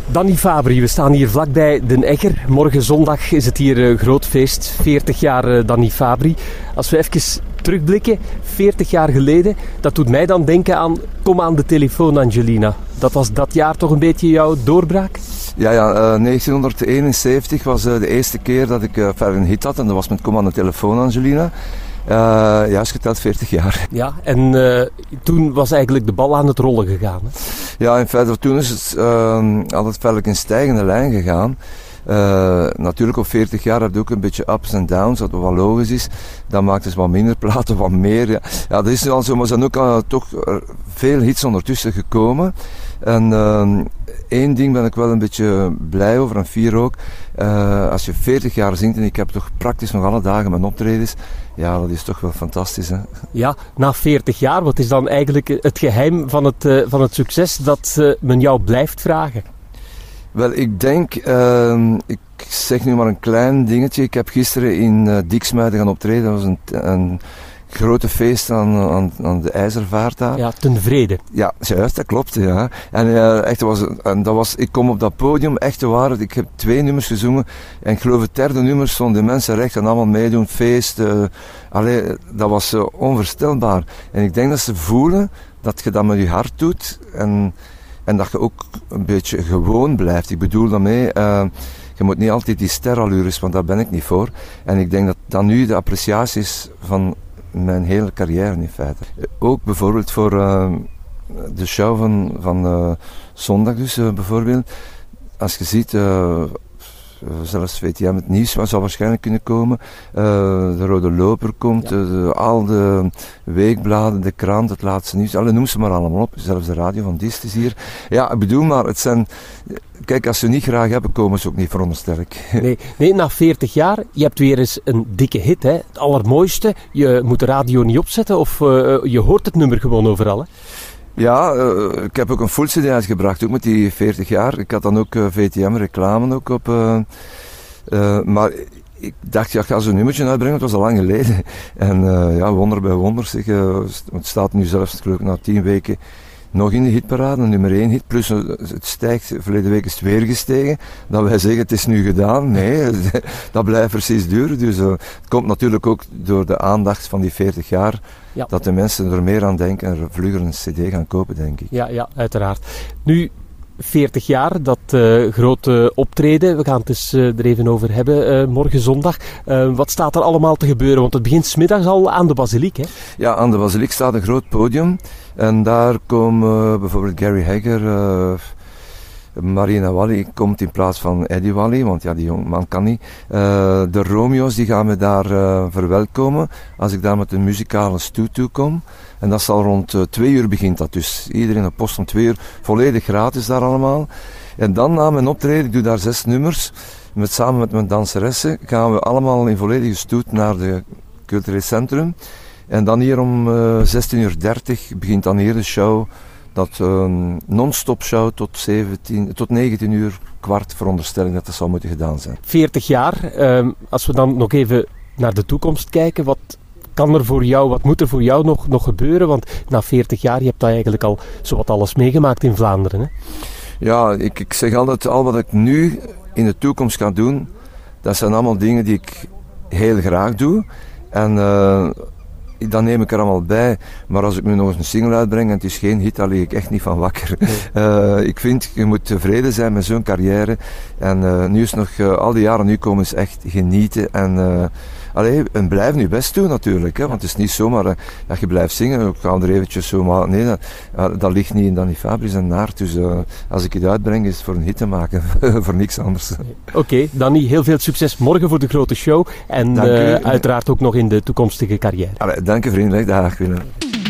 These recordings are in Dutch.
Danny Fabri, we staan hier vlakbij Den Egger. Morgen zondag is het hier groot feest. 40 jaar Danny Fabri. Als we even terugblikken, 40 jaar geleden, dat doet mij dan denken aan Kom aan de telefoon, Angelina. Dat was dat jaar toch een beetje jouw doorbraak? Ja, 1971 was de eerste keer dat ik een hit had en dat was met Kom aan de telefoon, Angelina. Juist geteld 40 jaar. Ja, en toen was eigenlijk de bal aan het rollen gegaan. Hè? Ja, in feite toen is het altijd verder in stijgende lijn gegaan. Natuurlijk op 40 jaar heb je ook een beetje ups en downs, wat wel logisch is. Dan maakt het wat minder platen, wat meer. Ja, dat is wel zo, maar er zijn ook toch veel hits ondertussen gekomen. En één ding ben ik wel een beetje blij over en fier ook. Als je 40 jaar zingt en ik heb toch praktisch nog alle dagen mijn optredens. Ja, dat is toch wel fantastisch, hè? Ja, na 40 jaar, wat is dan eigenlijk het geheim van het succes dat men jou blijft vragen? Wel, ik denk, ik zeg nu maar een klein dingetje. Ik heb gisteren in Diksmuiden gaan optreden. Dat was een grote feest aan de IJzervaart daar. Ja, ten vrede. Ja, juist, dat klopt. Ja. En echt, ik kom op dat podium, echt waar. Ik heb 2 nummers gezongen. En ik geloof het derde nummer stonden de mensen recht en allemaal meedoen, feest. Dat was onvoorstelbaar. En ik denk dat ze voelen dat je dat met je hart doet. En dat je ook een beetje gewoon blijft. Ik bedoel daarmee, je moet niet altijd die sterallures, want daar ben ik niet voor. En ik denk dat dat nu de appreciatie is van mijn hele carrière in feite. Ook bijvoorbeeld voor de show van zondag dus bijvoorbeeld. Als je ziet, zelfs VTM het nieuws zou waarschijnlijk kunnen komen. De Rode Loper komt, al de weekbladen, de krant, het laatste nieuws. Noem ze maar allemaal op. Zelfs de radio van Dist is hier. Ja, ik bedoel maar, het zijn... Kijk, als ze niet graag hebben, komen ze ook niet, veronderstel ik. Nee, na 40 jaar, je hebt weer eens een dikke hit, hè? Het allermooiste. Je moet de radio niet opzetten of je hoort het nummer gewoon overal, hè? Ja, ik heb ook een full CD uitgebracht, ook met die 40 jaar. Ik had dan ook VTM-reclame ook op. Maar ik dacht, ja, ik ga zo'n nummertje uitbrengen, het was al lang geleden. En wonder bij wonder, zeg, het staat nu zelfs geloof ik na 10 weken nog in de hitparade, nummer 1 hit. Plus het stijgt, verleden week is het weer gestegen. Dat wij zeggen, het is nu gedaan. Nee, dat blijft precies duren. Dus het komt natuurlijk ook door de aandacht van die 40 jaar. Ja. Dat de mensen er meer aan denken en er vlugger een cd gaan kopen, denk ik. Ja, uiteraard. Nu, 40 jaar, dat grote optreden. We gaan het eens er even over hebben morgen zondag. Wat staat er allemaal te gebeuren? Want het begint 's middags al aan de Basiliek, hè? Ja, aan de Basiliek staat een groot podium. En daar komen bijvoorbeeld Gary Hegger, Marina Wally komt in plaats van Eddie Wally, want ja, die jongeman kan niet. De Romeo's die gaan me daar verwelkomen als ik daar met een muzikale stoet toe kom. En dat zal rond 2 uur begint dat dus. Iedereen op post om 2 uur, volledig gratis daar allemaal. En dan na mijn optreden, ik doe daar 6 nummers, samen met mijn danseressen, gaan we allemaal in volledige stoet naar de cultureel centrum. En dan hier om 16:30 begint dan hier de show. Dat non-stop show tot 19 uur kwart, veronderstelling dat zou moeten gedaan zijn. 40 jaar, als we dan nog even naar de toekomst kijken, wat moet er voor jou nog gebeuren? Want na 40 jaar, je hebt daar eigenlijk al zowat alles meegemaakt in Vlaanderen, hè? Ja, ik zeg altijd, al wat ik nu in de toekomst ga doen, dat zijn allemaal dingen die ik heel graag doe. En dan neem ik er allemaal bij. Maar als ik nu nog eens een single uitbreng en het is geen hit, dan lig ik echt niet van wakker. Nee. Ik vind, je moet tevreden zijn met zo'n carrière. En nu is nog, al die jaren nu komen is echt genieten. En blijf nu best doen natuurlijk. Hè, want het is niet zomaar dat je blijft zingen. Ik ga er eventjes zo, maar nee, dat ligt niet in Danny Fabri zijn naart. Dus als ik het uitbreng is het voor een hit te maken. Voor niks anders. Oké, Danny, heel veel succes morgen voor de grote show. En uiteraard ook nog in de toekomstige carrière. Dank je vriendelijk, dag Willem.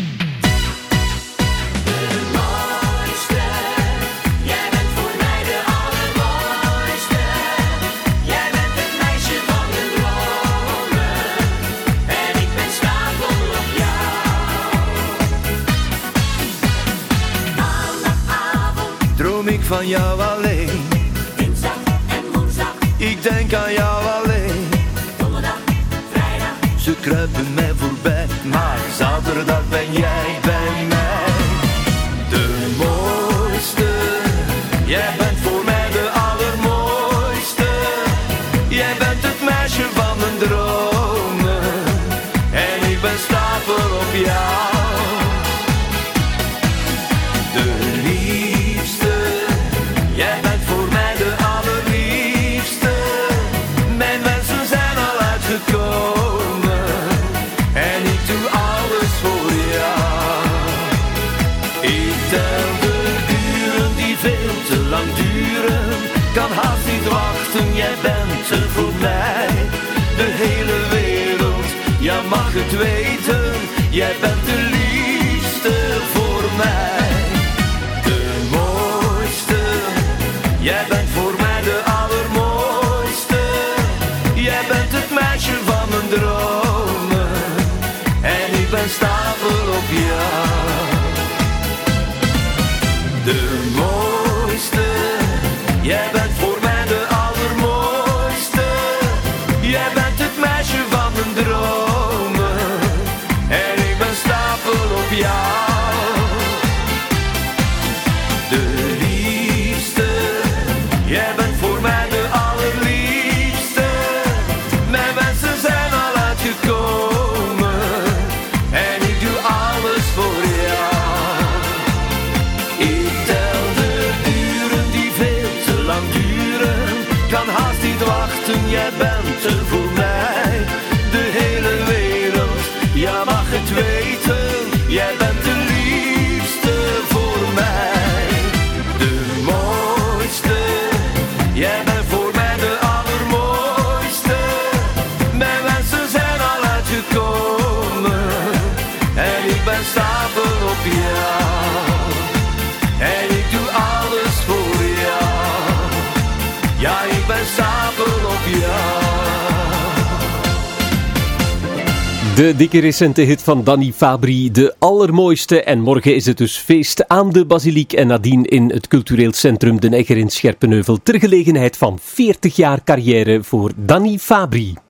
Droom ik van jou alleen. Dinsdag en woensdag. Ik denk aan jou alleen. Donderdag, vrijdag. Ze kruipen mij voorbij, maar zaterdag ben jij bij mij. De mooiste, jij bent voor mij de Jij bent voor mij de allerliefste. Mijn wensen zijn al uitgekomen en ik doe alles voor jou. Ik tel de uren die veel te lang duren, kan haast niet wachten. Jij bent er voor mij, de hele wereld, ja mag het weten. Jij bent de liefste voor mij, de mooiste. Jij bent voor mij de allermooiste. Jij bent het meisje van mijn dromen en ik ben stapel op jou. De mooiste. Jij bent voor mij de allermooiste. Jij bent het meisje van mijn dromen en ik ben stapel op jou. De liefste. Jij bent voor mij de allerliefste. Mijn wensen zijn al uitgekomen en ik doe alles voor jou. Ik tel de uren die veel te lang duren, kan haast niet wachten. Jij bent er voor mij, de hele wereld, ja mag het weten. Jij bent de liefste voor mij, de mooiste. Jij bent voor mij de allermooiste. Mijn wensen zijn al uitgekomen en ik ben stapel op jou. En ik doe alles voor jou. Ja, ik ben stapel op jou. De dikke recente hit van Danny Fabri, de allermooiste. En morgen is het dus feest aan de Basiliek en nadien in het cultureel centrum Den Egger in Scherpenheuvel ter gelegenheid van 40 jaar carrière voor Danny Fabri.